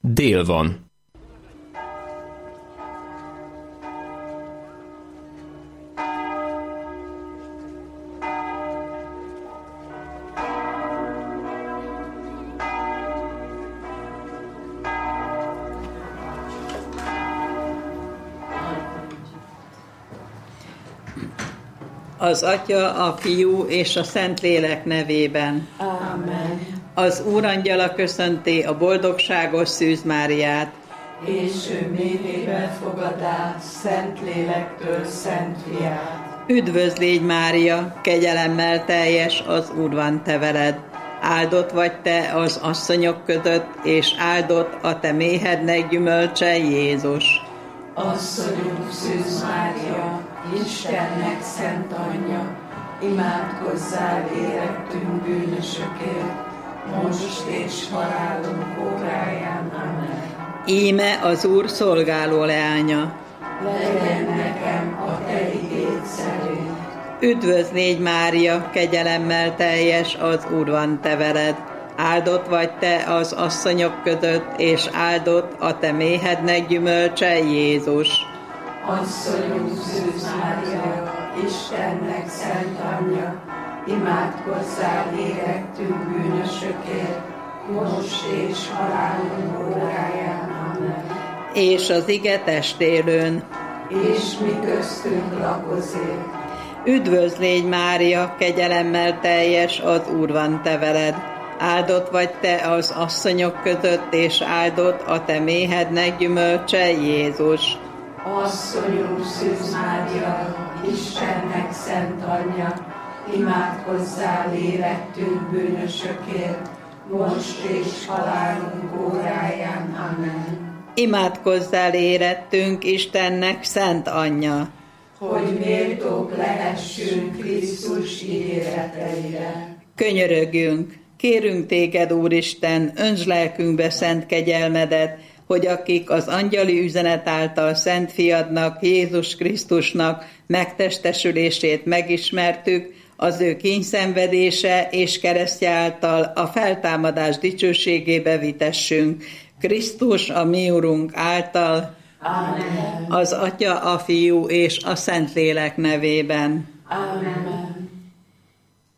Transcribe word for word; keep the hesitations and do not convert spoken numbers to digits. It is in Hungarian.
Dél van. Az Atya, a Fiú és a Szentlélek nevében. Amen. Az Úrangyala köszönti a boldogságos Szűz Máriát. És ő méhébe fogadá Szentlélektől Szent Fiát. Üdvözl légy, Mária, kegyelemmel teljes, az Úr van te veled. Áldott vagy te az asszonyok között, és áldott a te méhednek gyümölcse, Jézus. Asszonyunk Szűz Mária, Istennek szent anyja, imádkozzál érettünk bűnösökért, most és halálunk óráján. Amen. Íme az Úr szolgáló leánya. Legyen nekem a te igéd szerint. Üdvözl légy, Mária, kegyelemmel teljes, az Úr van te veled. Áldott vagy te az asszonyok között, és áldott a te méhednek gyümölcse, Jézus. Asszonyunk Szűz Mária, Istennek szent anyja, imádkozzál érettünk bűnösökért, most és halálunk óráján. Amen. És az ige testélőn. És mi köztünk lakozik. Üdvözl légy, Mária, kegyelemmel teljes, az Úr van te veled. Áldott vagy te az asszonyok között, és áldott a te méhednek gyümölcse, Jézus. Asszonyunk Szűz Mária, Istennek szent anyja, imádkozzál érettünk bűnösökért, most és halálunk óráján. Amen. Imádkozzál érettünk, Istennek szent anyja, hogy méltók lehessünk Krisztus ígéreteire. Könyörögjünk, kérünk téged, Úristen, öntsd lelkünkbe szent kegyelmedet, hogy akik az angyali üzenet által Szent Fiadnak, Jézus Krisztusnak megtestesülését megismertük, az ő kínszenvedése és keresztje által a feltámadás dicsőségébe vitessünk. Krisztus, a mi Urunk által. Amen. Az Atya, a Fiú és a Szentlélek nevében. Amen.